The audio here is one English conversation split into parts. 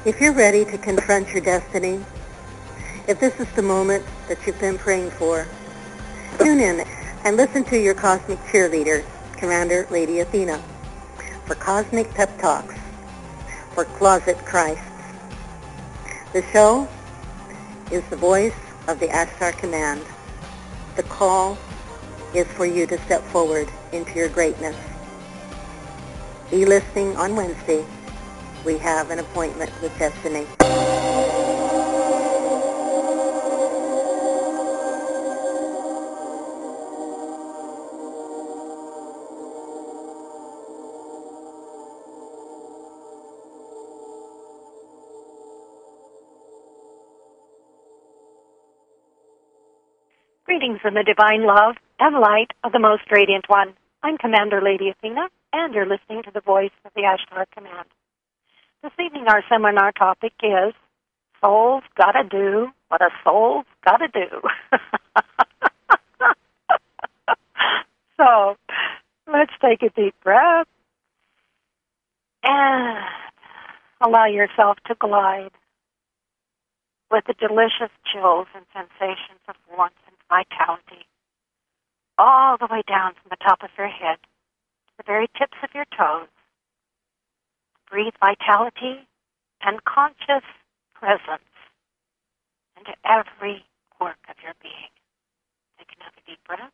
If you're ready to confront your destiny, if this is the moment that you've been praying for, tune in and listen to your cosmic cheerleader, Commander Lady Athena, for Cosmic Pep Talks for Closet Christs. The show is the voice of the Ashtar Command. The call is for you to step forward into your greatness. Be listening on Wednesday. We have an appointment with destiny. Greetings in the divine love and light of the most radiant one. I'm Commander Lady Athena, and you're listening to the voice of the Ashtar Command. This evening our seminar topic is Soul's Gotta Do What a Soul's Gotta Do. So, let's take a deep breath and allow yourself to glide with the delicious chills and sensations of warmth and vitality all the way down from the top of your head to the very tips of your toes. Breathe vitality and conscious presence into every quirk of your being. Take another deep breath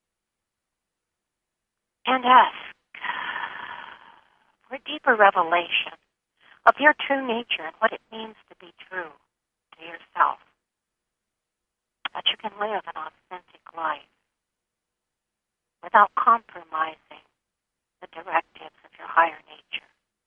and ask for a deeper revelation of your true nature and what it means to be true to yourself, that you can live an authentic life without compromising the directives of your higher nature.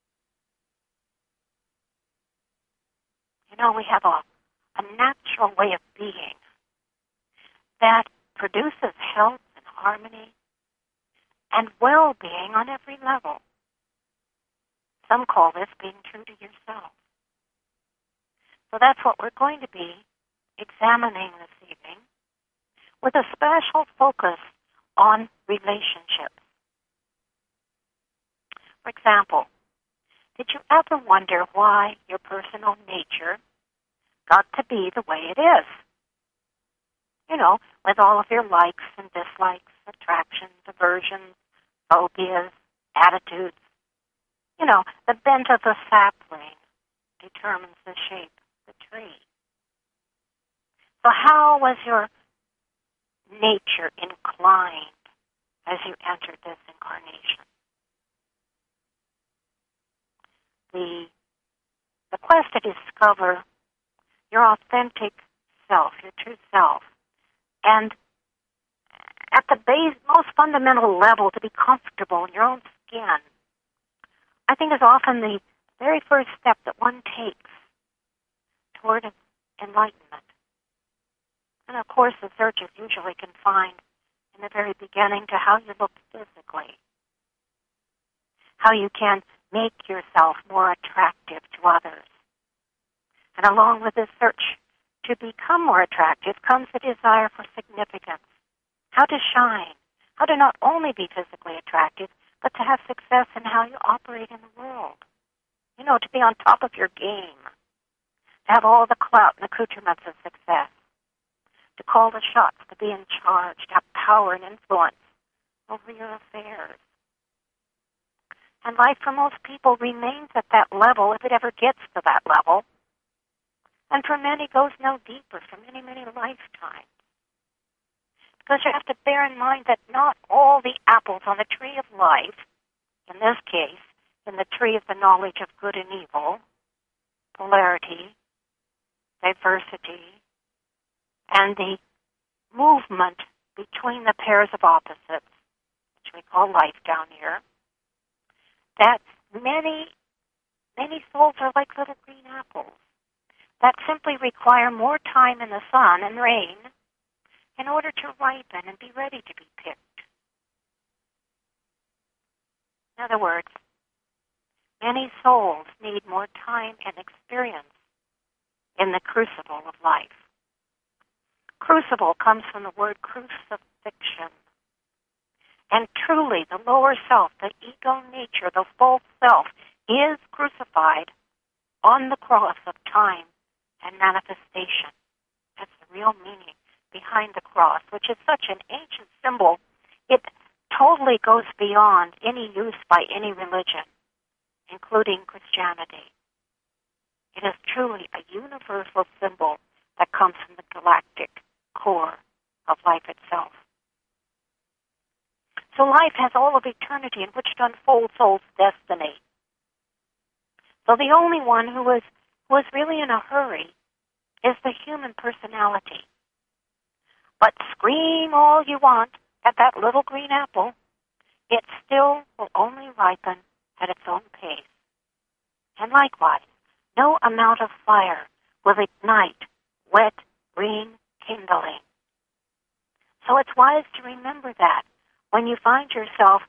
You know, we have a natural way of being that produces health and harmony and well-being on every level. Some call this being true to yourself. So that's what we're going to be examining this evening with a special focus on relationships. For example, did you ever wonder why your personal nature got to be the way it is? You know, with all of your likes and dislikes, attractions, aversions, phobias, attitudes. You know, the bent of the sapling determines the shape of the tree. So how was your nature inclined as you entered this incarnation? The quest to discover your authentic self, your true self, and at the base, most fundamental level, to be comfortable in your own skin, I think is often the very first step that one takes toward enlightenment. And of course, the search is usually confined in the very beginning to how you look physically, how you can make yourself more attractive to others. And along with this search to become more attractive comes the desire for significance, how to shine, how to not only be physically attractive, but to have success in how you operate in the world. You know, to be on top of your game, to have all the clout and accoutrements of success, to call the shots, to be in charge, to have power and influence over your affairs. And life for most people remains at that level if it ever gets to that level. And for many goes no deeper for many, many lifetimes. Because you have to bear in mind that not all the apples on the tree of life, in this case, in the tree of the knowledge of good and evil, polarity, diversity, and the movement between the pairs of opposites, which we call life down here, that many, many souls are like little green apples that simply require more time in the sun and rain in order to ripen and be ready to be picked. In other words, many souls need more time and experience in the crucible of life. Crucible comes from the word crucifixion. And truly, the lower self, the ego nature, the false self, is crucified on the cross of time and manifestation. That's the real meaning behind the cross, which is such an ancient symbol. It totally goes beyond any use by any religion, including Christianity. It is truly a universal symbol that comes from the galactic core of life itself. So life has all of eternity in which to unfold soul's destiny. So the only one who is really in a hurry is the human personality. But scream all you want at that little green apple, it still will only ripen at its own pace. And likewise, no amount of fire will ignite wet green kindling. So it's wise to remember that when you find yourself,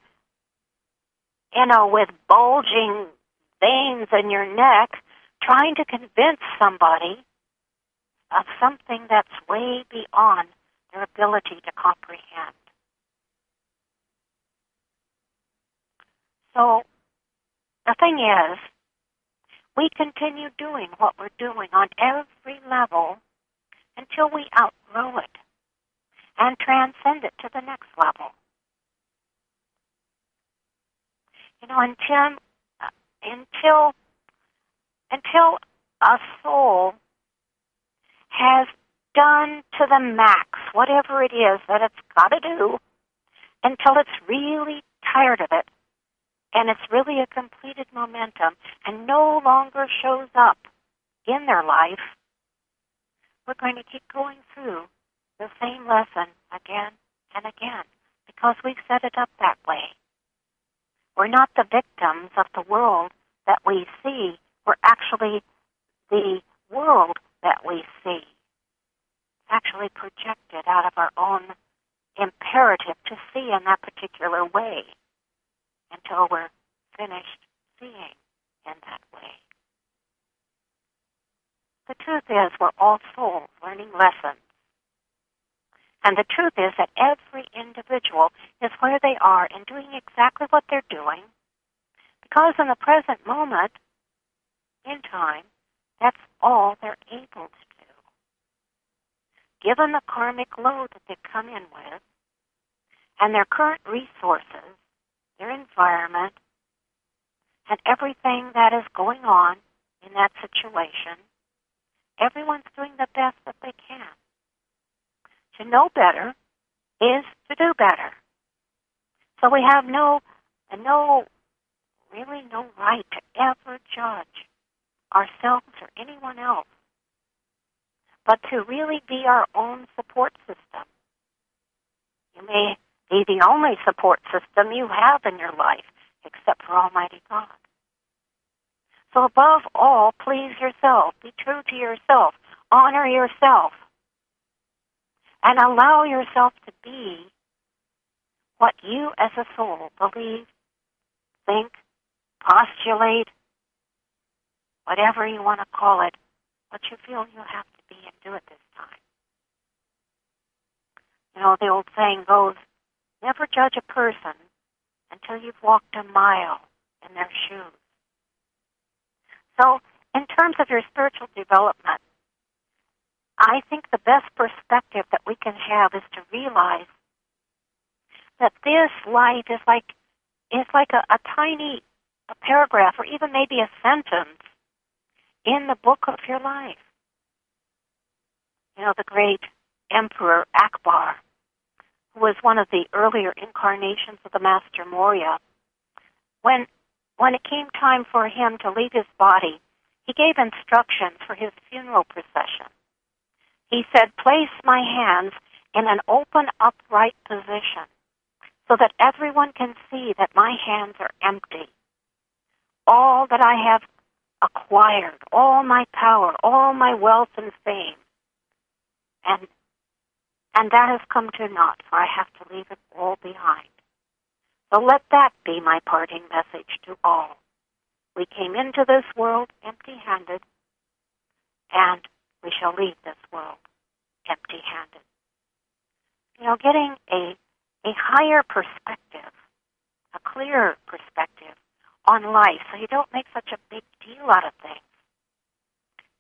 with bulging veins in your neck, trying to convince somebody of something that's way beyond their ability to comprehend. So the thing is, we continue doing what we're doing on every level until we outgrow it and transcend it to the next level. Until a soul has done to the max whatever it is that it's got to do, until it's really tired of it, and it's really a completed momentum and no longer shows up in their life, we're going to keep going through the same lesson again and again because we've set it up that way. We're not the victims of the world that we see. We're actually the world that we see. It's actually projected out of our own imperative to see in that particular way until we're finished seeing in that way. The truth is we're all souls learning lessons. And the truth is that every individual is where they are and doing exactly what they're doing because in the present moment, in time, that's all they're able to do. Given the karmic load that they've come in with and their current resources, their environment, and everything that is going on in that situation, everyone's doing the best that they can. To know better is to do better. So we have no right to ever judge ourselves or anyone else, but to really be our own support system. You may be the only support system you have in your life, except for Almighty God. So above all, please yourself. Be true to yourself. Honor yourself. And allow yourself to be what you as a soul believe, think, postulate, whatever you want to call it, what you feel you have to be and do it this time. The old saying goes, never judge a person until you've walked a mile in their shoes. So, in terms of your spiritual development, I think the best perspective that we can have is to realize that this life is like a tiny paragraph or even maybe a sentence in the book of your life. The great Emperor Akbar, who was one of the earlier incarnations of the Master Morya, when it came time for him to leave his body, he gave instructions for his funeral procession. He said, place my hands in an open, upright position so that everyone can see that my hands are empty. All that I have acquired, all my power, all my wealth and fame, and that has come to naught, for I have to leave it all behind. So let that be my parting message to all. We came into this world empty-handed, and we shall leave this world empty-handed. Getting a higher perspective, a clearer perspective on life, so you don't make such a big deal out of things.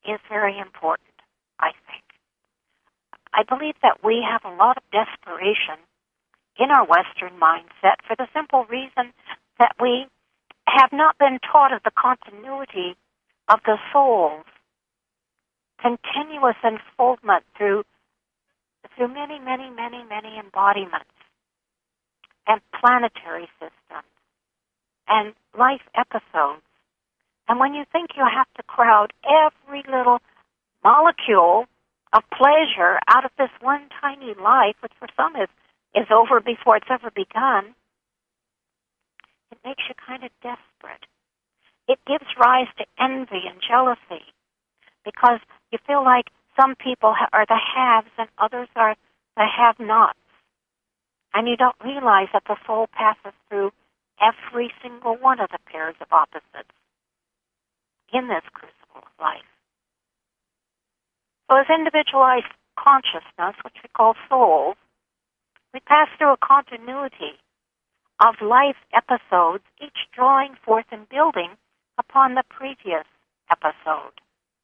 is very important, I think. I believe that we have a lot of desperation in our Western mindset for the simple reason that we have not been taught of the continuity of the soul's continuous unfoldment through many, many, many, many embodiments and planetary systems and life episodes. And when you think you have to crowd every little molecule of pleasure out of this one tiny life, which for some is over before it's ever begun, it makes you kind of desperate. It gives rise to envy and jealousy because you feel like some people are the haves and others are the have-nots. And you don't realize that the soul passes through every single one of the pairs of opposites in this crucible of life. So as individualized consciousness, which we call souls, we pass through a continuity of life episodes, each drawing forth and building upon the previous episode.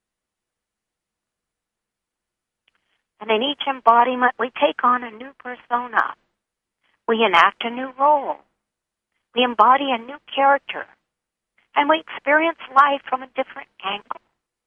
And in each embodiment, we take on a new persona. We enact a new role. We embody a new character. And we experience life from a different angle.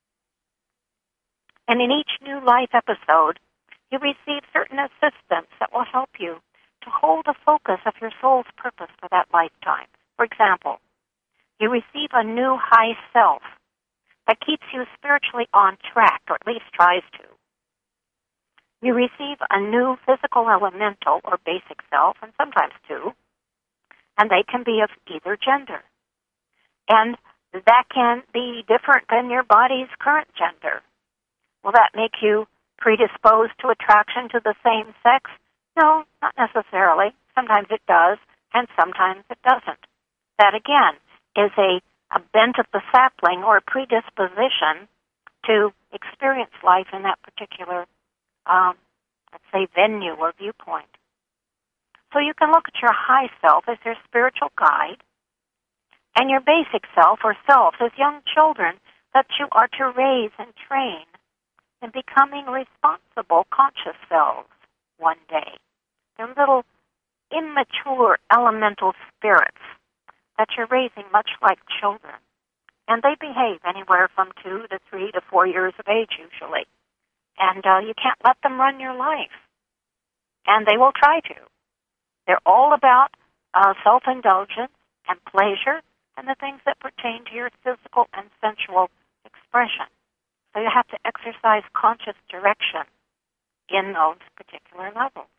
And in each new life episode, you receive certain assistance that will help you to hold the focus of your soul's purpose for that lifetime. For example, you receive a new high self that keeps you spiritually on track, or at least tries to. You receive a new physical elemental or basic self, and sometimes two, and they can be of either gender. And that can be different than your body's current gender. Will that make you predisposed to attraction to the same sex? No, not necessarily. Sometimes it does, and sometimes it doesn't. That, again, is a bent of the sapling or a predisposition to experience life in that particular let's say, venue or viewpoint. So you can look at your high self as your spiritual guide, and your basic self or selves as young children that you are to raise and train in becoming responsible conscious selves one day. They're little immature elemental spirits that you're raising much like children. And they behave anywhere from 2 to 3 to 4 years of age usually. And you can't let them run your life. And they will try to. They're all about self-indulgence and pleasure and the things that pertain to your physical and sensual expression. So you have to exercise conscious direction in those particular levels.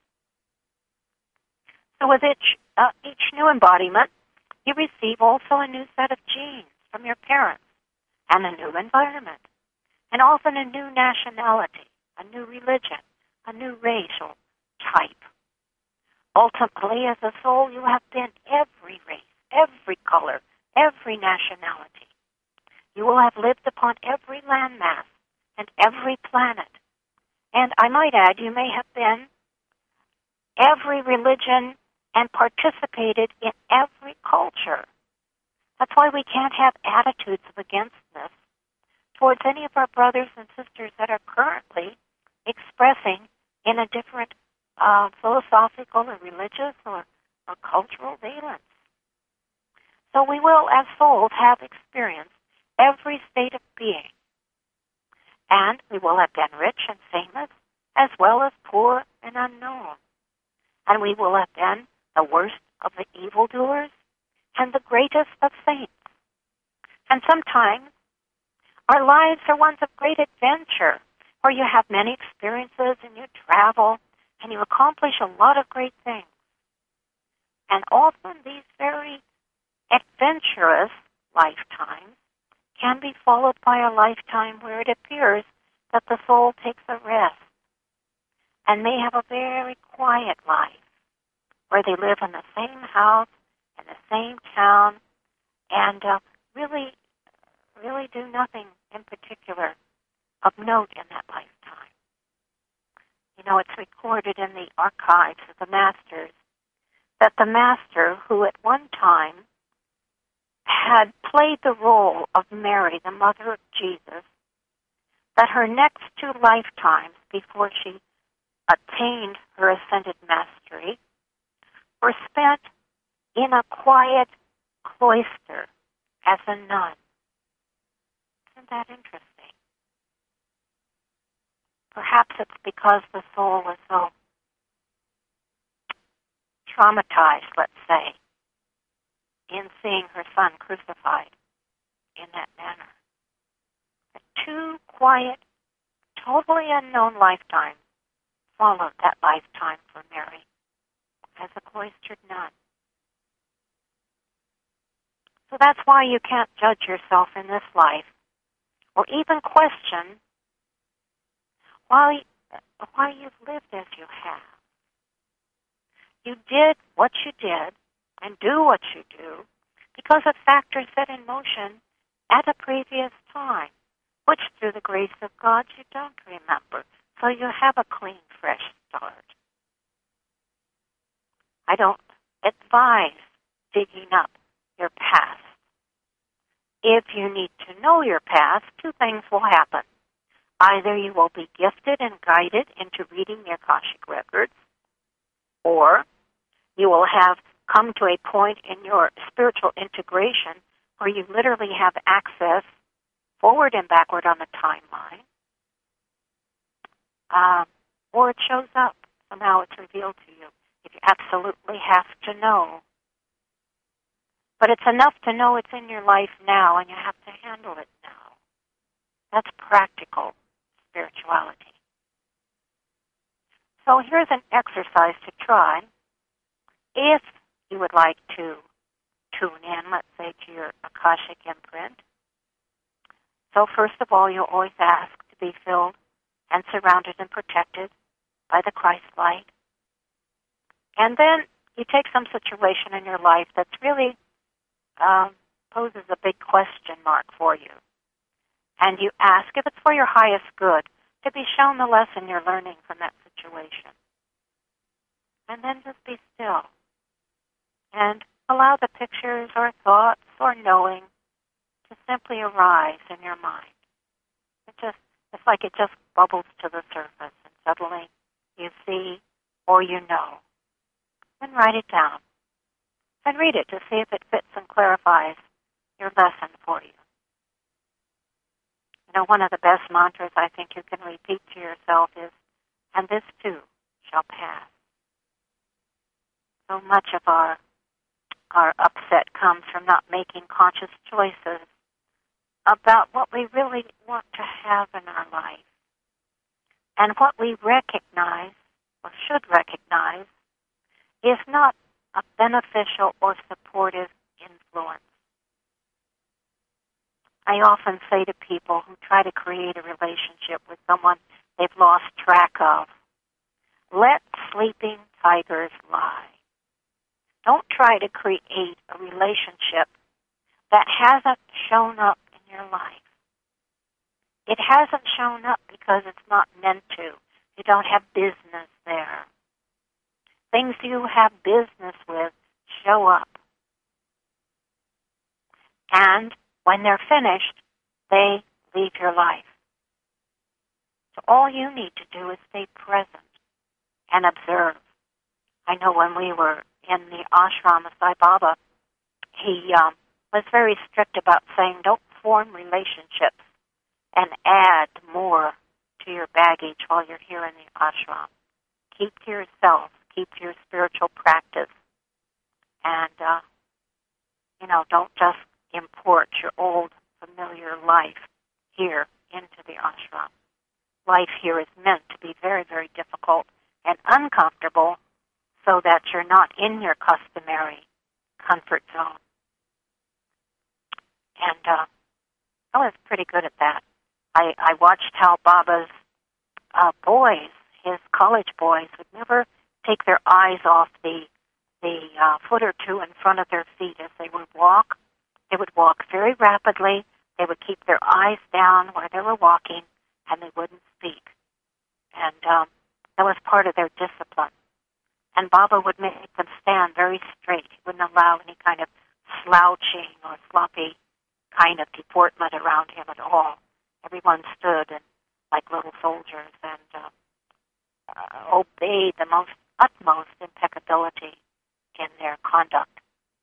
So with each new embodiment, you receive also a new set of genes from your parents and a new environment, and often a new nationality, a new religion, a new racial type. Ultimately, as a soul, you have been every race, every color, every nationality. You will have lived upon every landmass and every planet. And I might add, you may have been every religion and participated in every culture. That's why we can't have attitudes of againstness towards any of our brothers and sisters that are currently expressing in a different philosophical or religious or cultural valence. So we will, as souls, have experienced every state of being. And we will have been rich and famous, as well as poor and unknown. And we will have been the worst of the evildoers and the greatest of saints. And sometimes our lives are ones of great adventure, where you have many experiences and you travel and you accomplish a lot of great things. And often these very adventurous lifetimes can be followed by a lifetime where it appears that the soul takes a rest and may have a very quiet life, where they live in the same house, in the same town, and really do nothing in particular of note in that lifetime. You know, it's recorded in the archives of the masters that the master who at one time had played the role of Mary, the mother of Jesus, that her next 2 lifetimes before she attained her ascended mastery were spent in a quiet cloister as a nun. Isn't that interesting? Perhaps it's because the soul was so traumatized, let's say, in seeing her son crucified in that manner. The 2 quiet, totally unknown lifetimes followed that lifetime for Mary as a cloistered nun. So that's why you can't judge yourself in this life or even question why you've lived as you have. You did what you did and do what you do because of factors set in motion at a previous time, which through the grace of God you don't remember. So you have a clean, fresh start. I don't advise digging up your past. If you need to know your past, 2 things will happen. Either you will be gifted and guided into reading the Akashic records, or you will have come to a point in your spiritual integration where you literally have access forward and backward on the timeline, or it shows up. Somehow it's revealed to you. If you absolutely have to know. But it's enough to know it's in your life now, and you have to handle it now. That's practical spirituality. So here's an exercise to try. If you would like to tune in, let's say, to your Akashic imprint. So first of all, you'll always ask to be filled and surrounded and protected by the Christ light. And then you take some situation in your life that's really poses a big question mark for you. And you ask, if it's for your highest good, to be shown the lesson you're learning from that situation. And then just be still. And allow the pictures or thoughts or knowing to simply arise in your mind. It's like it just bubbles to the surface, and suddenly you see or you know. Then write it down. And read it to see if it fits and clarifies your lesson for you. You know, one of the best mantras I think you can repeat to yourself is, and this too shall pass. So much of our upset comes from not making conscious choices about what we really want to have in our life. And what we recognize, or should recognize, is not a beneficial or supportive influence. I often say to people who try to create a relationship with someone they've lost track of, let sleeping tigers lie. Don't try to create a relationship that hasn't shown up in your life. It hasn't shown up because it's not meant to. You don't have business there. Things you have business with show up. And when they're finished, they leave your life. So all you need to do is stay present and observe. I know when we were in the ashram of Sai Baba, he was very strict about saying, don't form relationships and add more to your baggage while you're here in the ashram. Keep to yourself. Keep to your spiritual practice. And, don't just import your old familiar life here into the ashram. Life here is meant to be very, very difficult and uncomfortable so that you're not in your customary comfort zone. And I was pretty good at that. I watched how Baba's boys, his college boys, would never take their eyes off the foot or two in front of their feet as they would walk. They would walk very rapidly. They would keep their eyes down where they were walking, and they wouldn't speak. And that was part of their discipline. And Baba would make them stand very straight. He wouldn't allow any kind of slouching or sloppy kind of deportment around him at all. Everyone stood, and like little soldiers and obeyed the utmost impeccability in their conduct.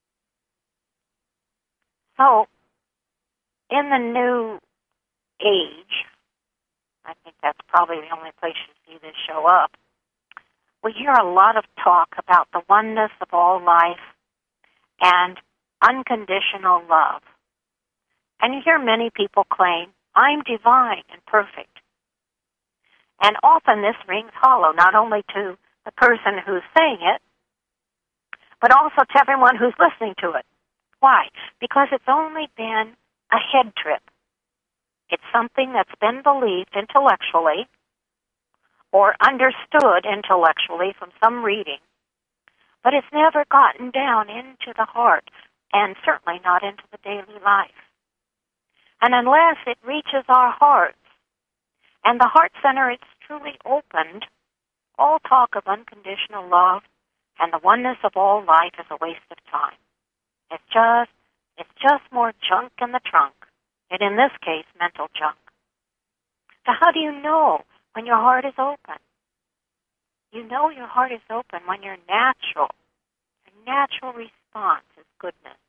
So, in the new age, I think that's probably the only place you see this show up, we hear a lot of talk about the oneness of all life and unconditional love. And you hear many people claim, I'm divine and perfect. And often this rings hollow, not only to the person who's saying it, but also to everyone who's listening to it. Why? Because it's only been a head trip. It's something that's been believed intellectually or understood intellectually from some reading, but it's never gotten down into the heart, and certainly not into the daily life. And unless it reaches our hearts, and the heart center is truly opened, all talk of unconditional love and the oneness of all life is a waste of time. It's just more junk in the trunk, and in this case, mental junk. So how do you know when your heart is open? You know your heart is open when your natural response is goodness.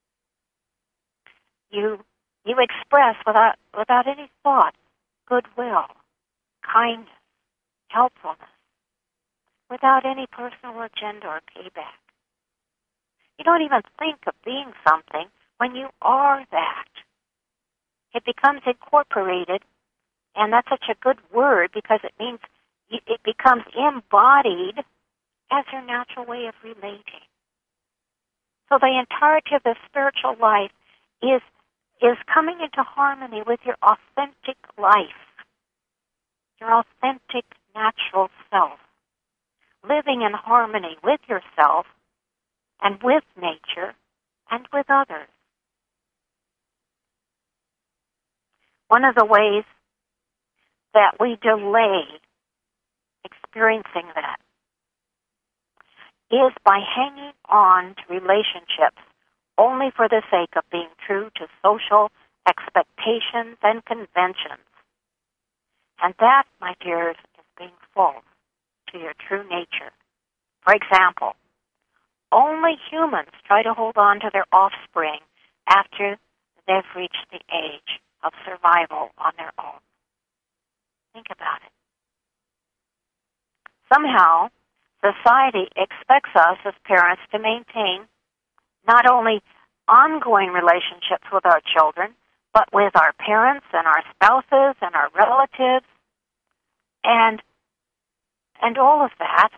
You express without any thought goodwill, kindness, helpfulness, without any personal agenda or payback. You don't even think of being something when you are that. It becomes incorporated, and that's such a good word because it means it becomes embodied as your natural way of relating. So the entirety of the spiritual life is coming into harmony with your authentic life, your authentic natural self, living in harmony with yourself and with nature and with others. One of the ways that we delay experiencing that is by hanging on to relationships only for the sake of being true to social expectations and conventions. And that, my dears, is being false to your true nature. For example, only humans try to hold on to their offspring after they've reached the age of survival on their own. Think about it. Somehow, society expects us as parents to maintain not only ongoing relationships with our children, but with our parents and our spouses and our relatives and all of that.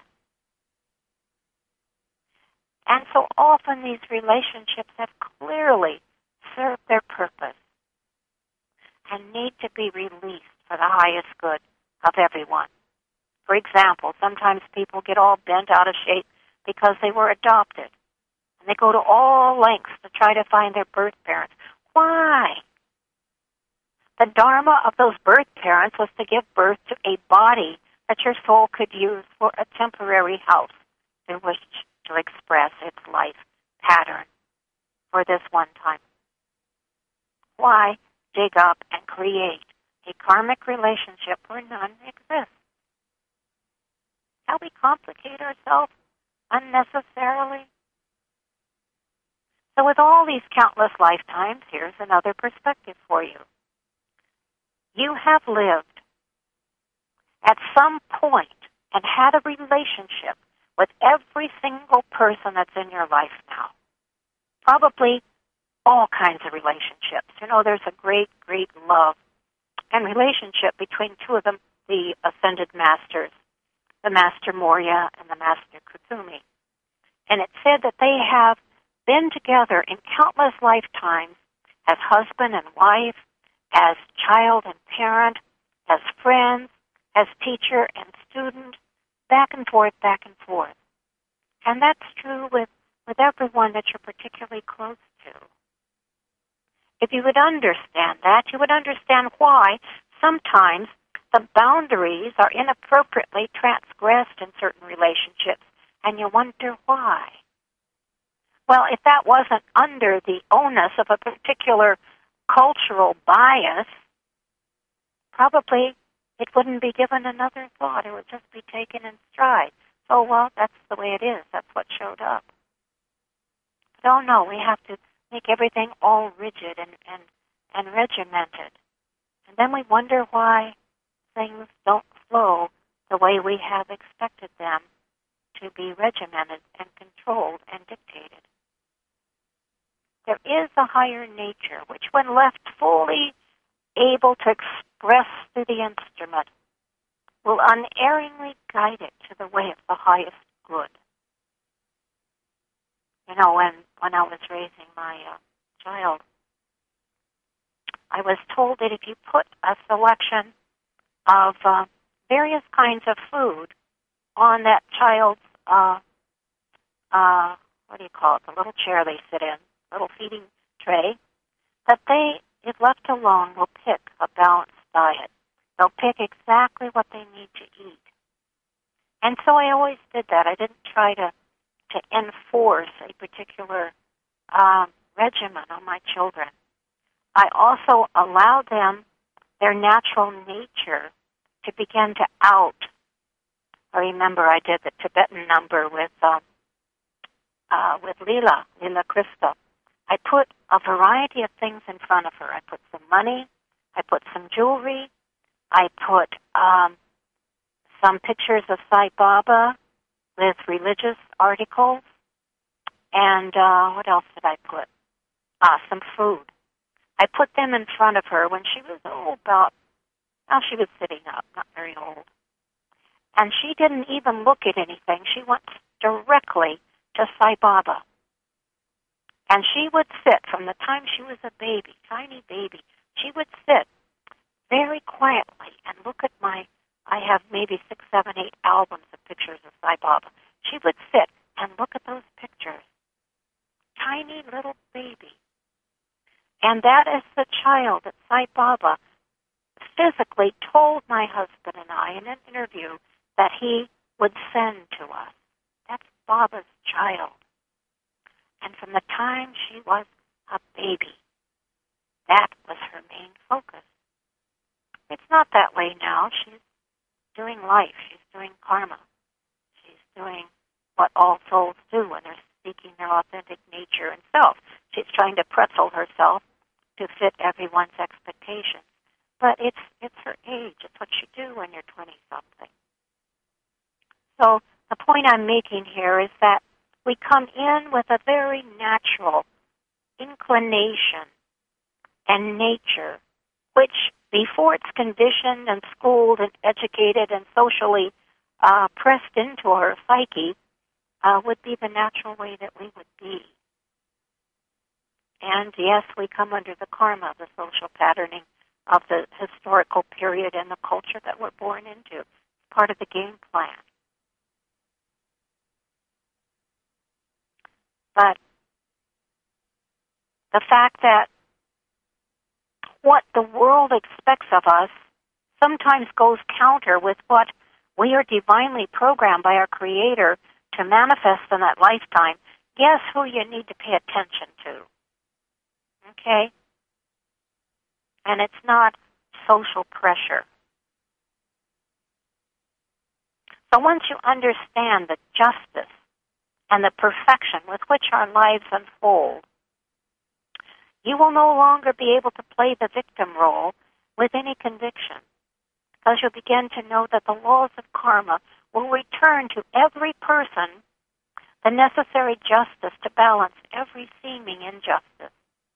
And so often these relationships have clearly served their purpose and need to be released for the highest good of everyone. For example, sometimes people get all bent out of shape because they were adopted. And they go to all lengths to try to find their birth parents. Why? The dharma of those birth parents was to give birth to a body that your soul could use for a temporary house in which to express its life pattern for this one time. Why dig up and create a karmic relationship where none exists? How we complicate ourselves unnecessarily? So with all these countless lifetimes, here's another perspective for you. You have lived at some point and had a relationship with every single person that's in your life now. Probably all kinds of relationships. You know, there's a great, great love and relationship between two of them, the ascended masters, the Master Morya and the Master Kuthumi. And it said that they have been together in countless lifetimes as husband and wife, as child and parent, as friends, as teacher and student, back and forth, back and forth. And that's true with everyone that you're particularly close to. If you would understand that, you would understand why sometimes the boundaries are inappropriately transgressed in certain relationships, and you wonder why. Well, if that wasn't under the onus of a particular cultural bias, probably it wouldn't be given another thought. It would just be taken in stride. So, well, that's the way it is. That's what showed up. But oh no, we have to make everything all rigid and regimented. And then we wonder why things don't flow the way we have expected them to be regimented and controlled and dictated. There is a higher nature which, when left fully able to express through the instrument, will unerringly guide it to the way of the highest good. You know, when I was raising my child, I was told that if you put a selection of various kinds of food on that child's, what do you call it, the little chair they sit in, little feeding tray, that they, if left alone, will pick a balanced diet. They'll pick exactly what they need to eat. And so I always did that. I didn't try to enforce a particular regimen on my children. I also allowed them their natural nature to begin to out. I remember I did the Tibetan number with Leela Krista. I put a variety of things in front of her. I put some money. I put some jewelry. I put some pictures of Sai Baba with religious articles. And what else did I put? Some food. I put them in front of her when she was she was sitting up, not very old. And she didn't even look at anything. She went directly to Sai Baba. And she would sit from the time she was a baby, tiny baby. She would sit very quietly and look at I have maybe 6, 7, 8 albums of pictures of Sai Baba. She would sit and look at those pictures. Tiny little baby. And that is the child that Sai Baba physically told my husband and I in an interview that he would send to us. That's Baba's child. And from the time she was a baby, that was her main focus. It's not that way now. She's doing life. She's doing karma. She's doing what all souls do when they're seeking their authentic nature and self. She's trying to pretzel herself to fit everyone's expectations. But it's her age. It's what you do when you're 20-something. So the point I'm making here is that we come in with a very natural inclination and nature, which before it's conditioned and schooled and educated and socially pressed into our psyche, would be the natural way that we would be. And yes, we come under the karma, the social patterning of the historical period and the culture that we're born into. It's part of the game plan. But the fact that what the world expects of us sometimes goes counter with what we are divinely programmed by our Creator to manifest in that lifetime, guess who you need to pay attention to? Okay? And it's not social pressure. So once you understand the justice and the perfection with which our lives unfold, you will no longer be able to play the victim role with any conviction, because you'll begin to know that the laws of karma will return to every person the necessary justice to balance every seeming injustice.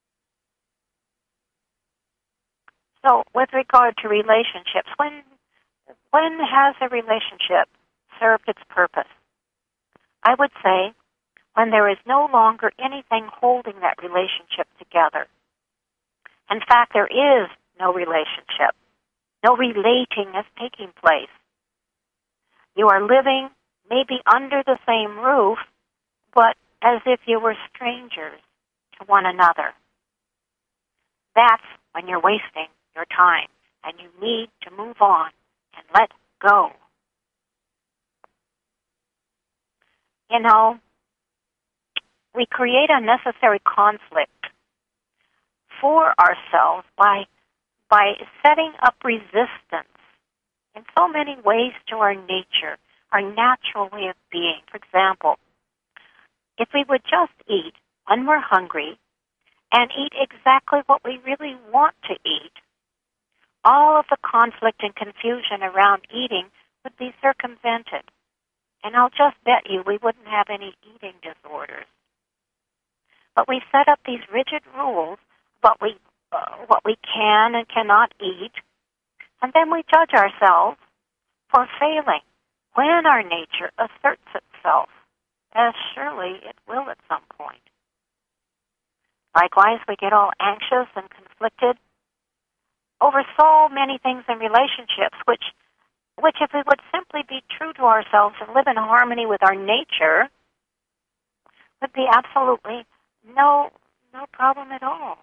So with regard to relationships, when has a relationship served its purpose? I would say when there is no longer anything holding that relationship together. In fact, there is no relationship. No relating is taking place. You are living maybe under the same roof, but as if you were strangers to one another. That's when you're wasting your time, and you need to move on and let go. You know, we create unnecessary conflict for ourselves by setting up resistance in so many ways to our nature, our natural way of being. For example, if we would just eat when we're hungry and eat exactly what we really want to eat, all of the conflict and confusion around eating would be circumvented. And I'll just bet you we wouldn't have any eating disorders. But we set up these rigid rules about what we can and cannot eat, and then we judge ourselves for failing when our nature asserts itself, as surely it will at some point. Likewise, we get all anxious and conflicted over so many things in relationships, which if we would simply be true to ourselves and live in harmony with our nature, would be absolutely no problem at all.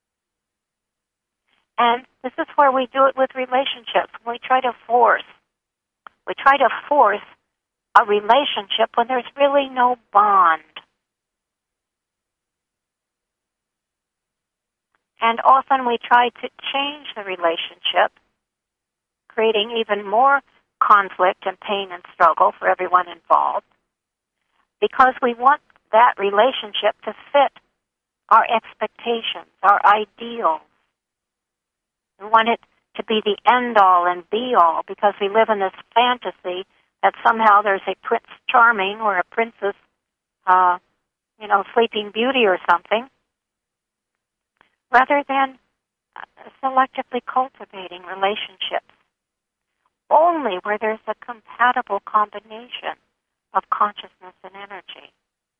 And this is where we do it with relationships. We try to force a relationship when there's really no bond. And often we try to change the relationship, creating even more conflict and pain and struggle for everyone involved, because we want that relationship to fit our expectations, our ideals. We want it to be the end-all and be-all, because we live in this fantasy that somehow there's a Prince Charming or a Princess, Sleeping Beauty or something, rather than selectively cultivating relationships only where there's a compatible combination of consciousness and energy.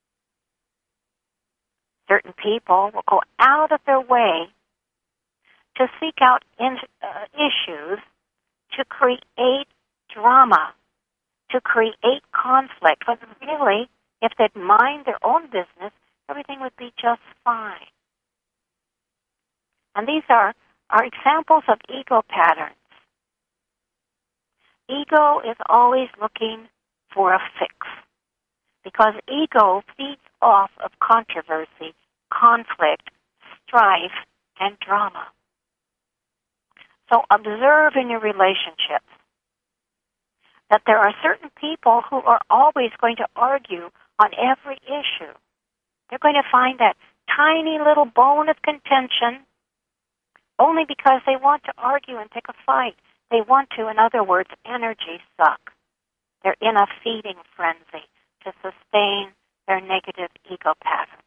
Certain people will go out of their way to seek out issues, to create drama, to create conflict, when really, if they'd mind their own business, everything would be just fine. And these are examples of ego patterns. Ego is always looking for a fix, because ego feeds off of controversy, conflict, strife, and drama. So observe in your relationships that there are certain people who are always going to argue on every issue. They're going to find that tiny little bone of contention only because they want to argue and pick a fight. They want to, in other words, energy suck. They're in a feeding frenzy to sustain their negative ego patterns.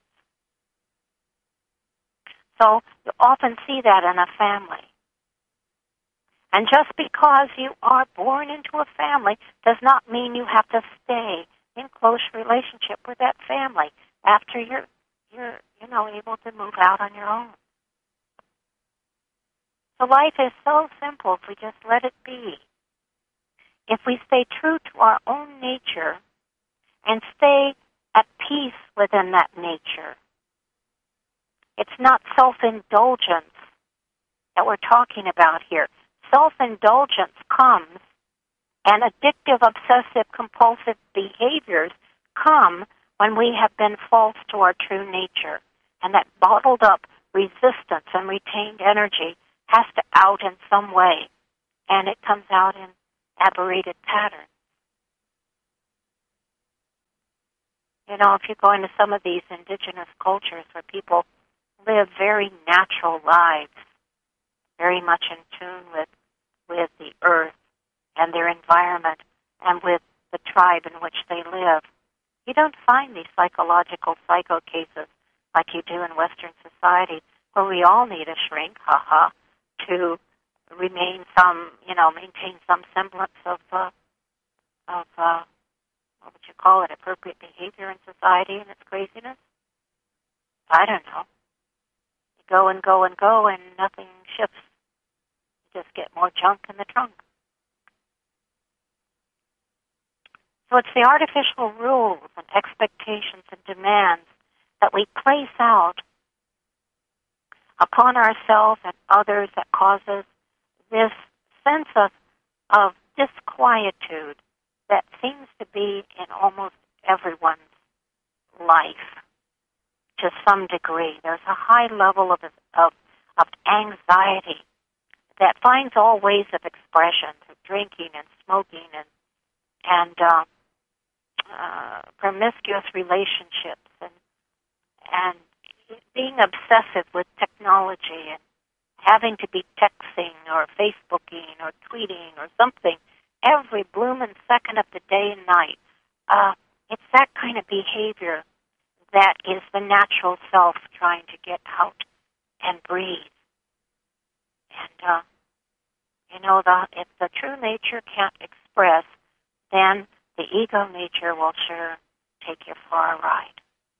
So you often see that in a family. And just because you are born into a family does not mean you have to stay in close relationship with that family after you're able to move out on your own. So life is so simple if we just let it be. If we stay true to our own nature and stay at peace within that nature. It's not self-indulgence that we're talking about here. Self-indulgence comes, and addictive, obsessive, compulsive behaviors come when we have been false to our true nature. And that bottled up resistance and retained energy has to out in some way, and it comes out in aberrated patterns. If you go into some of these indigenous cultures where people live very natural lives, very much in tune with the earth and their environment and with the tribe in which they live, you don't find these psychological psycho cases like you do in Western society, where we all need a shrink, to maintain some semblance of what would you call it, appropriate behavior in society and its craziness? I don't know. You go and go and go and nothing shifts. You just get more junk in the trunk. So it's the artificial rules and expectations and demands that we place out upon ourselves and others that causes this sense of disquietude that seems to be in almost everyone's life to some degree. There's a high level of anxiety that finds all ways of expression through drinking and smoking and promiscuous relationships and being obsessive with technology and having to be texting or Facebooking or tweeting or something every bloomin' second of the day and night. It's that kind of behavior that is the natural self trying to get out and breathe. And, if the true nature can't express, then the ego nature will sure take you for a ride.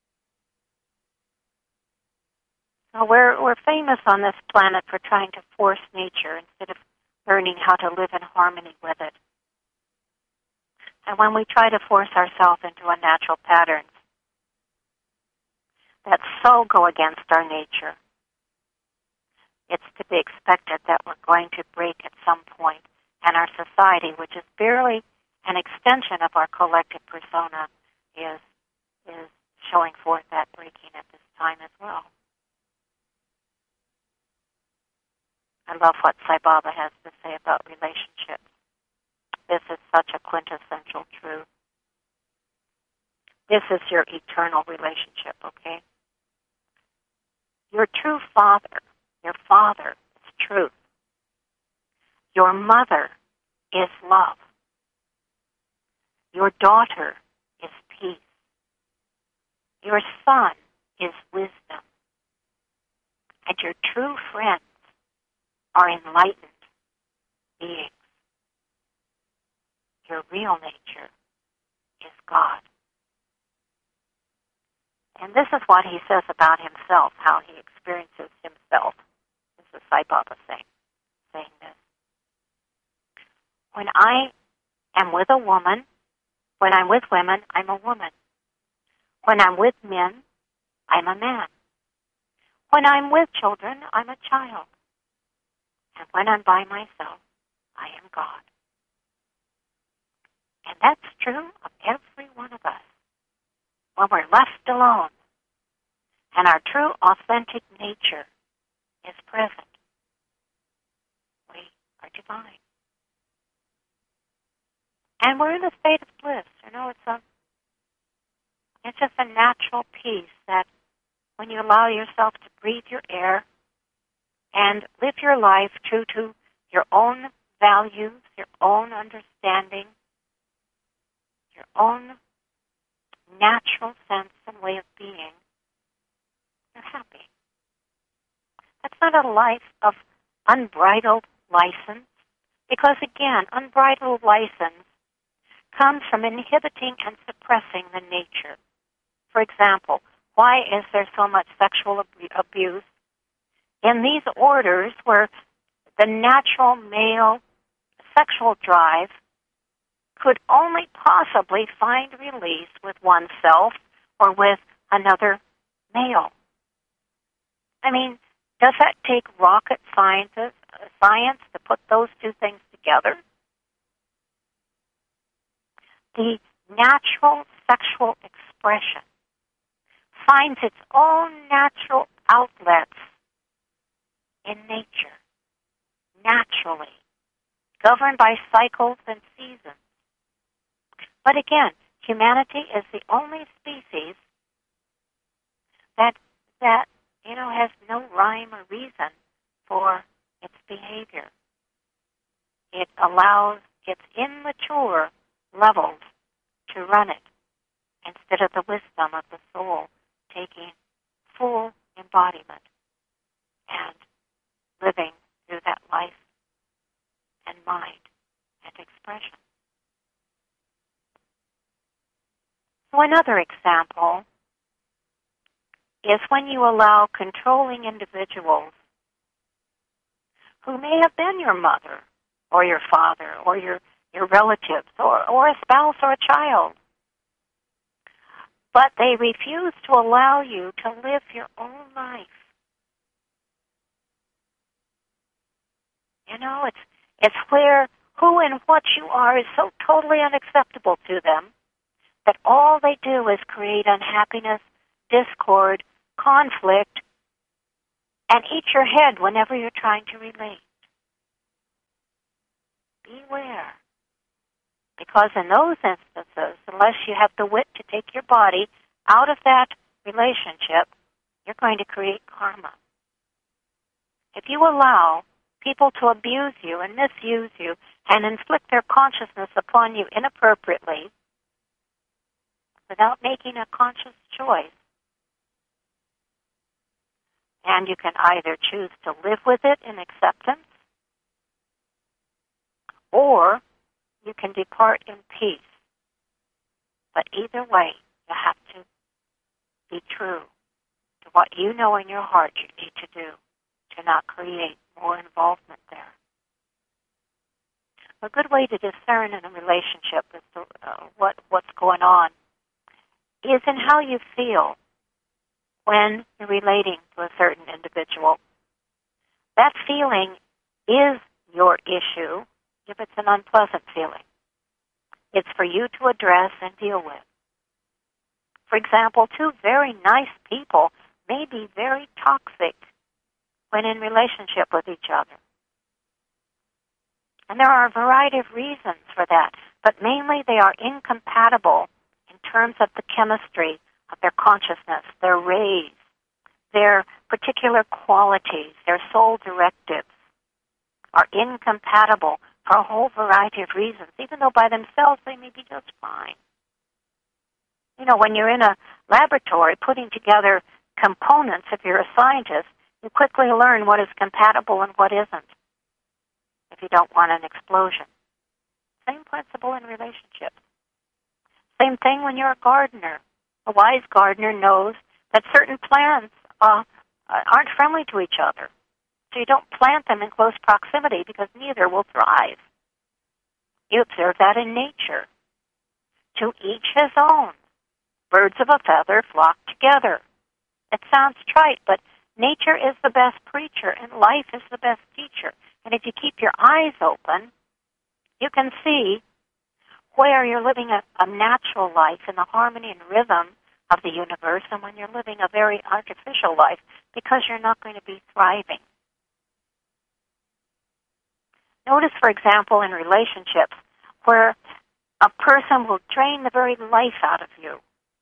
So we're famous on this planet for trying to force nature instead of learning how to live in harmony with it. And when we try to force ourselves into unnatural patterns that so go against our nature, it's to be expected that we're going to break at some point, and our society, which is barely an extension of our collective persona, is showing forth that breaking at this time as well. I love what Sai Baba has to say about relationships. This is such a quintessential truth. This is your eternal relationship, okay? Your true father, your father is truth. Your mother is love. Your daughter is peace. Your son is wisdom. And your true friends are enlightened beings. Your real nature is God. And this is what he says about himself, how he experiences himself. This is Sai Baba saying this. When I am with a woman, when I'm with women, I'm a woman. When I'm with men, I'm a man. When I'm with children, I'm a child. And when I'm by myself, I am God. And that's true of every one of us. When we're left alone and our true authentic nature is present, we are divine. And we're in a state of bliss. It's just a natural peace that when you allow yourself to breathe your air and live your life true to your own values, your own understanding, your own natural sense and way of being, you're happy. That's not a life of unbridled license, because again, unbridled license comes from inhibiting and suppressing the nature. For example, why is there so much sexual abuse in these orders where the natural male sexual drive could only possibly find release with oneself or with another male? I mean, does that take rocket science to put those two things together? The natural sexual expression finds its own natural outlets in nature, naturally, governed by cycles and seasons. But again, humanity is the only species that has no rhyme or reason for its behavior. It allows its immature levels to run it instead of the wisdom of the soul taking full embodiment and living through that life and mind and expression. So another example is when you allow controlling individuals who may have been your mother or your father or your relatives or a spouse or a child, but they refuse to allow you to live your own life. It's where who and what you are is so totally unacceptable to them that all they do is create unhappiness, discord, conflict, and eat your head whenever you're trying to relate. beware. Because in those instances, unless you have the wit to take your body out of that relationship, you're going to create karma. If you allow people to abuse you and misuse you and inflict their consciousness upon you inappropriately without making a conscious choice, and you can either choose to live with it in acceptance, or you can depart in peace. But either way, you have to be true to what you know in your heart you need to do to not create more involvement there. A good way to discern in a relationship as to what's going on is in how you feel when you're relating to a certain individual. That feeling is your issue if it's an unpleasant feeling. It's for you to address and deal with. For example, two very nice people may be very toxic when in relationship with each other. And there are a variety of reasons for that, but mainly they are incompatible in terms of the chemistry of their consciousness, their rays, their particular qualities, their soul directives are incompatible for a whole variety of reasons, even though by themselves they may be just fine. You know, when you're in a laboratory putting together components, if you're a scientist, you quickly learn what is compatible and what isn't, if you don't want an explosion. Same principle in relationships. Same thing when you're a gardener. A wise gardener knows that certain plants aren't friendly to each other. So you don't plant them in close proximity because neither will thrive. You observe that in nature. To each his own. Birds of a feather flock together. It sounds trite, but nature is the best preacher and life is the best teacher. And if you keep your eyes open, you can see where you're living a natural life in the harmony and rhythm of the universe and when you're living a very artificial life because you're not going to be thriving. Notice, for example, in relationships where a person will drain the very life out of you.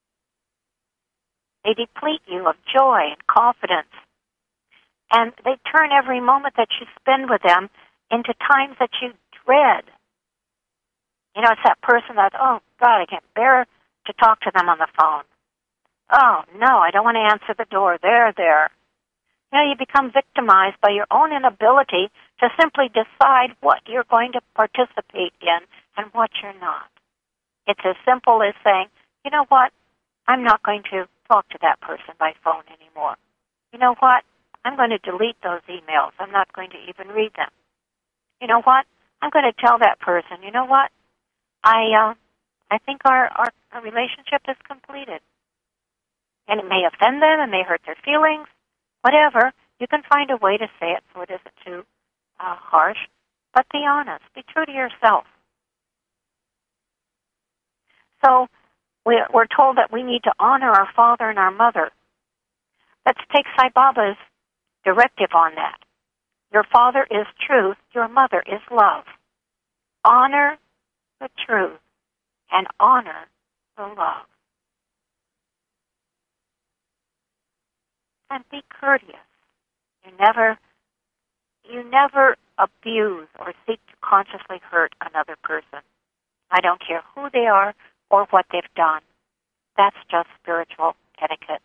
They deplete you of joy and confidence. And they turn every moment that you spend with them into times that you dread. You know, it's that person that, oh, God, I can't bear to talk to them on the phone. Oh, no, I don't want to answer the door. They're there. You know, you become victimized by your own inability to simply decide what you're going to participate in and what you're not. It's as simple as saying, you know what, I'm not going to talk to that person by phone anymore. You know what, I'm going to delete those emails. I'm not going to even read them. You know what, I'm going to tell that person, you know what, I think our relationship is completed. And it may offend them, it may hurt their feelings, whatever. You can find a way to say it so it isn't too harsh, but be honest. Be true to yourself. So we're told that we need to honor our father and our mother. Let's take Sai Baba's directive on that. Your father is truth, your mother is love. Honor the truth and honor the love. And be courteous. You never abuse or seek to consciously hurt another person. I don't care who they are or what they've done. That's just spiritual etiquette.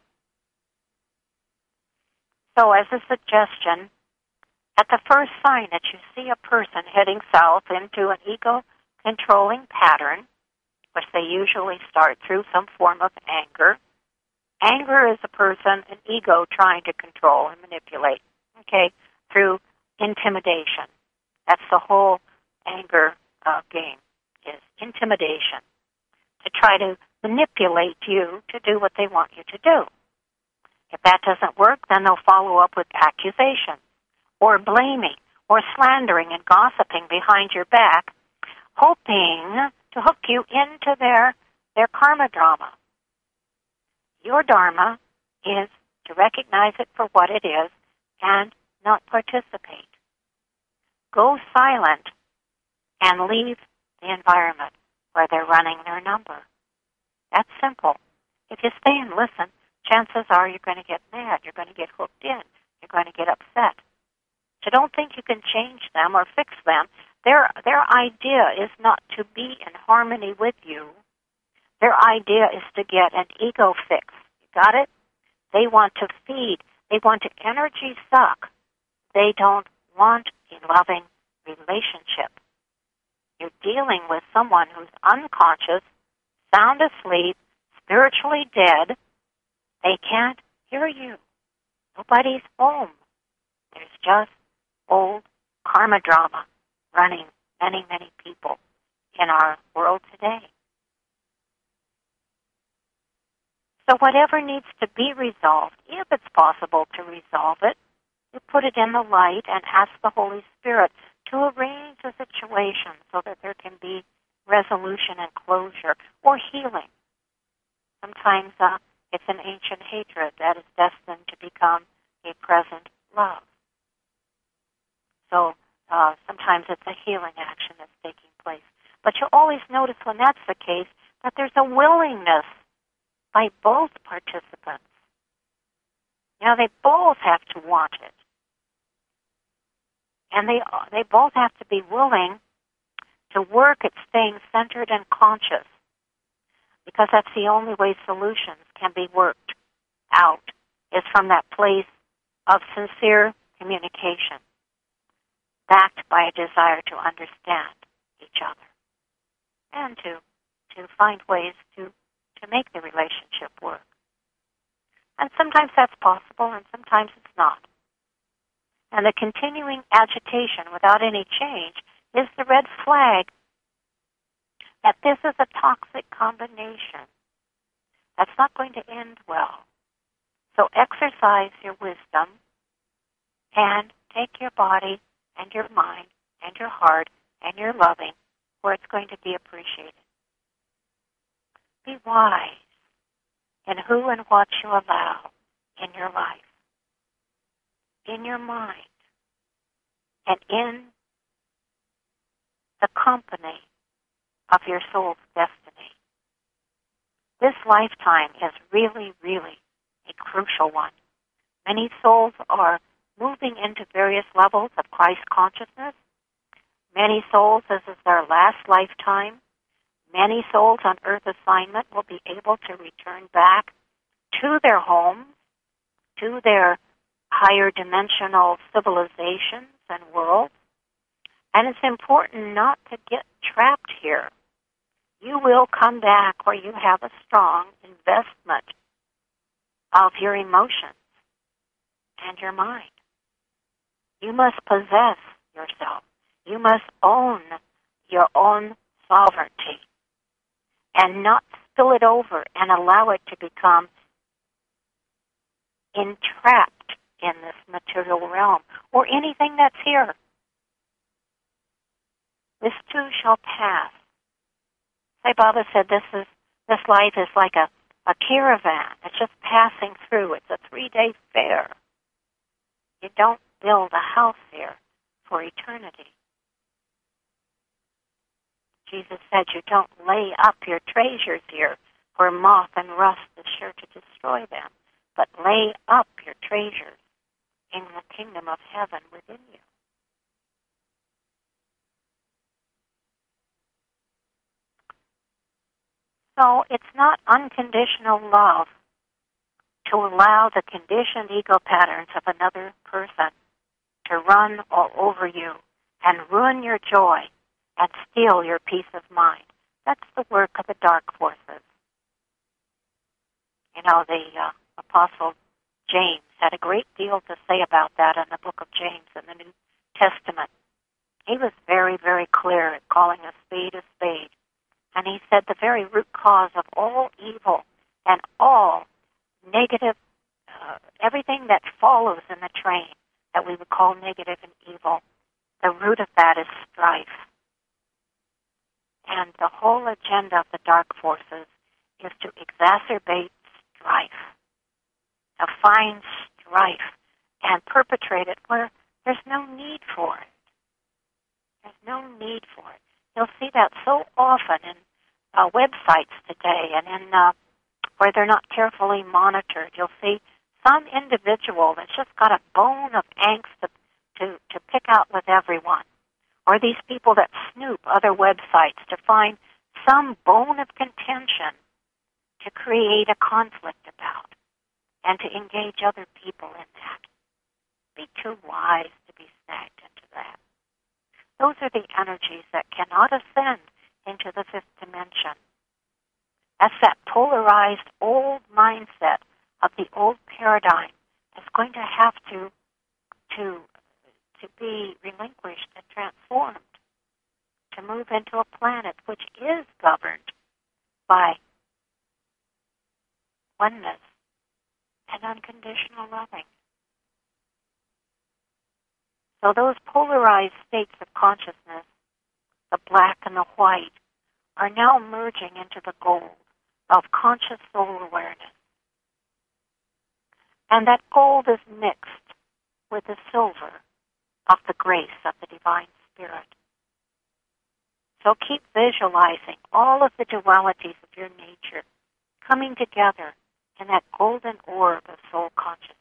So as a suggestion, at the first sign that you see a person heading south into an ego-controlling pattern, which they usually start through some form of anger. Anger is a person, an ego, trying to control and manipulate, through intimidation. That's the whole anger game, is intimidation, to try to manipulate you to do what they want you to do. If that doesn't work, then they'll follow up with accusation or blaming or slandering and gossiping behind your back, hoping to hook you into their karma drama. Your dharma is to recognize it for what it is and not participate. Go silent and leave the environment where they're running their number. That's simple. If you stay and listen, chances are you're going to get mad, you're going to get hooked in, you're going to get upset. So don't think you can change them or fix them. Their idea is not to be in harmony with you. Their idea is to get an ego fix. You got it? They want to feed. They want to energy suck. They don't want a loving relationship. You're dealing with someone who's unconscious, sound asleep, spiritually dead. They can't hear you. Nobody's home. There's just old karma drama running many, many people in our world today. So whatever needs to be resolved, if it's possible to resolve it, you put it in the light and ask the Holy Spirit to arrange the situation so that there can be resolution and closure or healing. Sometimes it's an ancient hatred that is destined to become a present love. So sometimes it's a healing action that's taking place. But you'll always notice when that's the case that there's a willingness by both participants. They both have to want it. And they both have to be willing to work at staying centered and conscious, because that's the only way solutions can be worked out, is from that place of sincere communication, backed by a desire to understand each other and to find ways to make the relationship work. And sometimes that's possible and sometimes it's not. And the continuing agitation without any change is the red flag that this is a toxic combination that's not going to end well. So exercise your wisdom and take your body and your mind and your heart and your loving where it's going to be appreciated. Be wise in who and what you allow in your life, in your mind, and in the company of your soul's destiny. This lifetime is really, really a crucial one. Many souls are moving into various levels of Christ consciousness. Many souls, this is their last lifetime. Many souls on earth assignment will be able to return back to their homes, to their higher dimensional civilizations and worlds. And it's important not to get trapped here. You will come back where you have a strong investment of your emotions and your mind. You must possess yourself. You must own your own sovereignty and not spill it over and allow it to become entrapped in this material realm or anything that's here. This too shall pass. Sai Baba said this life is like a caravan. It's just passing through. It's a 3-day fair. You don't build a house here for eternity. Jesus said you don't lay up your treasures here where moth and rust is sure to destroy them, but lay up your treasures in the kingdom of heaven within you. So it's not unconditional love to allow the conditioned ego patterns of another person to run all over you and ruin your joy and steal your peace of mind. That's the work of the dark forces. The Apostle James had a great deal to say about that in the book of James in the New Testament. He was very, very clear at calling a spade a spade. And he said the very root cause of all evil and all negative, everything that follows in the train that we would call negative and evil, the root of that is strife. And the whole agenda of the dark forces is to exacerbate strife, to find strife and perpetrate it where there's no need for it. There's no need for it. You'll see that so often in websites today and in where they're not carefully monitored. You'll see some individual that's just got a bone of angst to pick out with everyone. Or these people that snoop other websites to find some bone of contention to create a conflict about and to engage other people in that. Be too wise to be snagged into that. Those are the energies that cannot ascend into the fifth dimension. That's that polarized old mindset of the old paradigm is going to have to be relinquished and transformed to move into a planet which is governed by oneness and unconditional loving. So those polarized states of consciousness, the black and the white, are now merging into the gold of conscious soul awareness. And that gold is mixed with the silver of the grace of the Divine Spirit. So keep visualizing all of the dualities of your nature coming together in that golden orb of soul consciousness.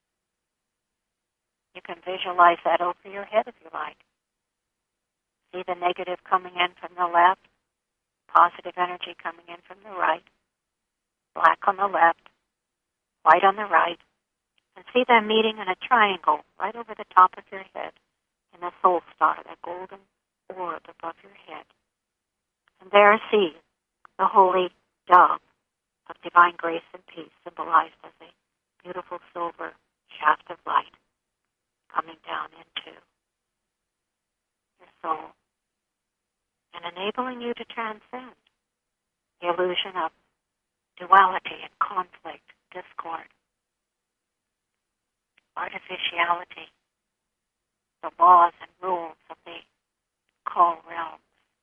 You can visualize that over your head if you like. See the negative coming in from the left, positive energy coming in from the right, black on the left, white on the right, and see them meeting in a triangle right over the top of your head in the soul star, that golden orb above your head. And there see the holy dove of divine grace and peace, symbolized as a beautiful silver shaft of light coming down into your soul and enabling you to transcend the illusion of duality and conflict, discord, artificiality, the laws and rules of the call realms.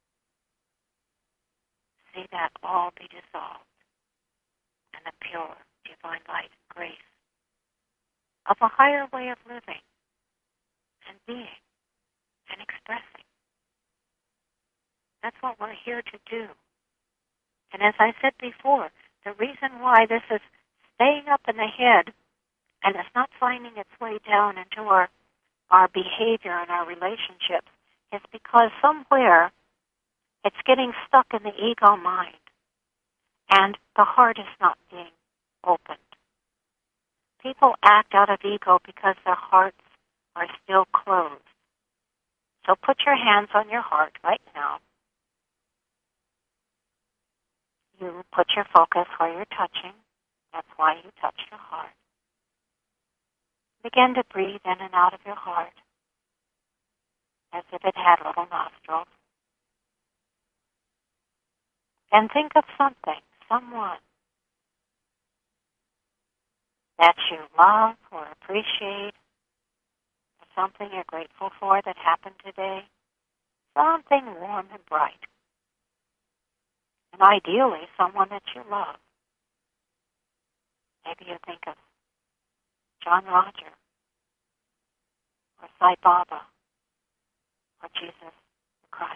See that all be dissolved in the pure divine light and grace of a higher way of living and being and expressing. That's what we're here to do. And as I said before, the reason why this is staying up in the head and it's not finding its way down into our behavior and our relationships is because somewhere it's getting stuck in the ego mind and the heart is not being opened. People act out of ego because their hearts are still closed. So put your hands on your heart right now. You put your focus where you're touching. That's why you touch your heart. Begin to breathe in and out of your heart as if it had little nostrils. And think of something, someone that you love or appreciate, or something you're grateful for that happened today, something warm and bright. And ideally, someone that you love. Maybe you think of John Roger, or Sai Baba, or Jesus Christ.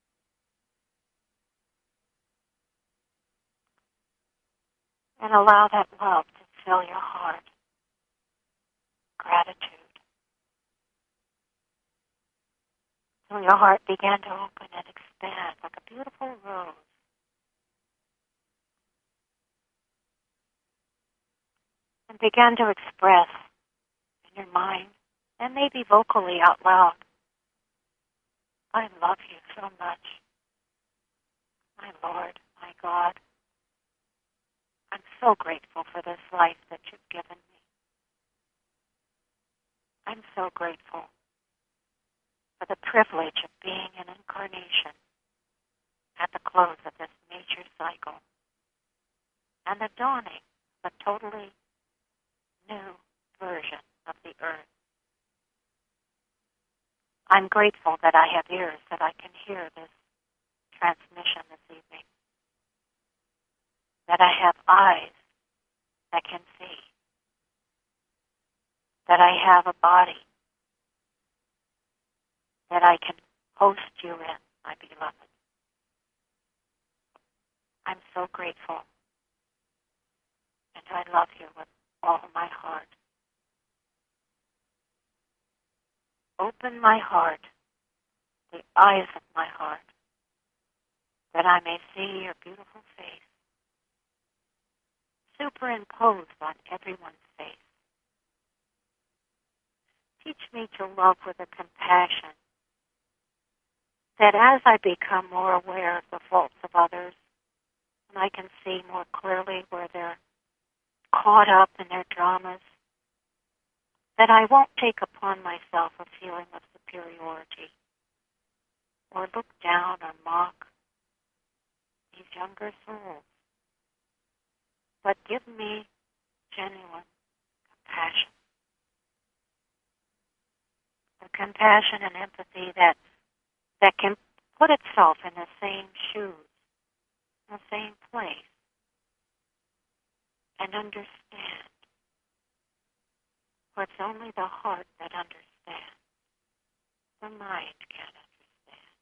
And allow that love to fill your heart. Gratitude. So your heart began to open and expand like a beautiful rose. And began to express in your mind, and maybe vocally out loud, I love you so much. My Lord, my God, I'm so grateful for this life that you've given me. I'm so grateful for the privilege of being an incarnation at the close of this major cycle and the dawning of a totally new version of the earth. I'm grateful that I have ears that I can hear this transmission this evening, that I have eyes that can see, that I have a body that I can host you in, my beloved. I'm so grateful. And I love you with all my heart. Open my heart, the eyes of my heart, that I may see your beautiful face, superimposed on everyone's face. Teach me to love with a compassion that as I become more aware of the faults of others, and I can see more clearly where they're caught up in their dramas, that I won't take upon myself a feeling of superiority or look down or mock these younger souls, but give me genuine compassion. A compassion and empathy that can put itself in the same shoes, in the same place, and understand. For it's only the heart that understands. The mind can't understand.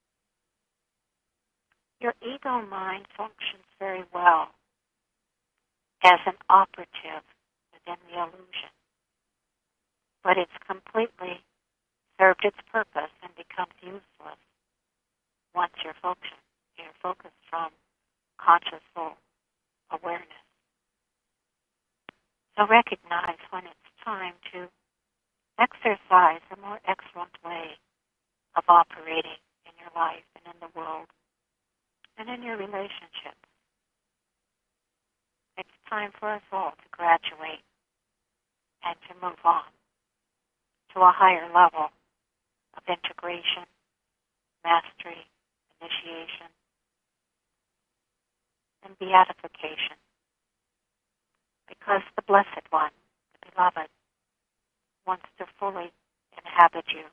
Your ego mind functions very well as an operative within the illusion, but it's completely served its purpose and becomes useless once you're focused from conscious soul awareness. So recognize when it's time to exercise a more excellent way of operating in your life and in the world and in your relationships. It's time for us all to graduate and to move on to a higher level of integration, mastery, initiation, and beatification. Because the Blessed One, the Beloved, wants to fully inhabit you.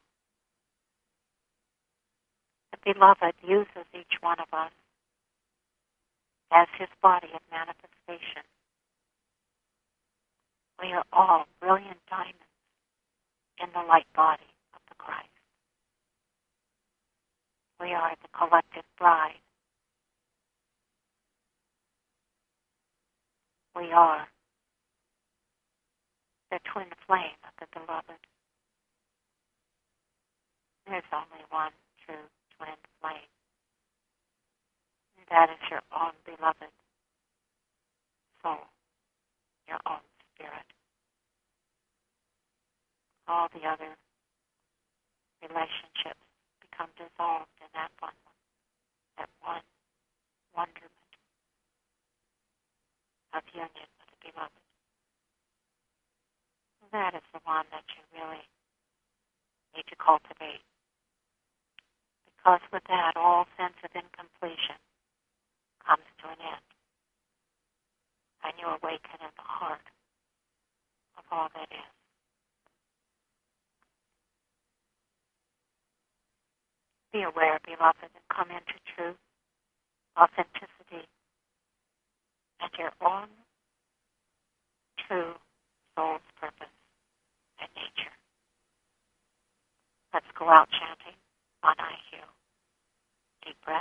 The Beloved uses each one of us as his body of manifestation. We are all brilliant diamonds in the light body of the Christ. We are the collective bride. We are the twin flame of the Beloved. There's only one true twin flame. And that is your own beloved soul, your own spirit. All the other relationships become dissolved in that one wonderment of union with the Beloved. That is the one that you really need to cultivate. Because with that, all sense of incompletion comes to an end. And you awaken in the heart of all that is. Be aware, beloved, and come into true authenticity and your own true soul's purpose and nature. Let's go out chanting on I Heal. Deep breath.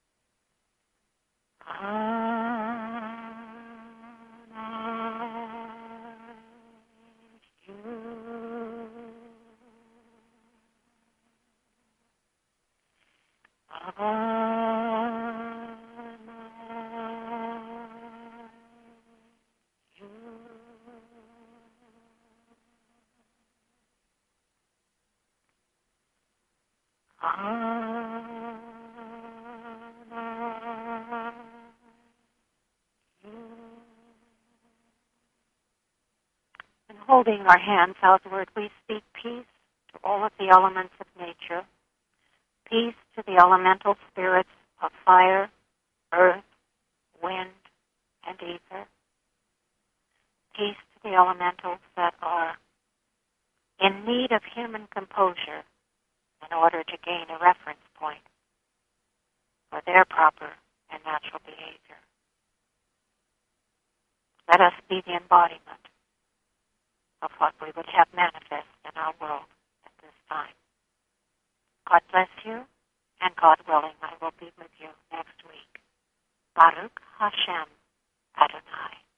And holding our hands outward, we speak peace to all of the elements of nature, peace to the elemental spirits of fire, earth, wind, and ether, peace to the elementals that are in need of human composure in order to gain a reference point for their proper and natural behavior. Let us be the embodiment of what we would have manifest in our world at this time. God bless you, and God willing, I will be with you next week. Baruch Hashem Adonai.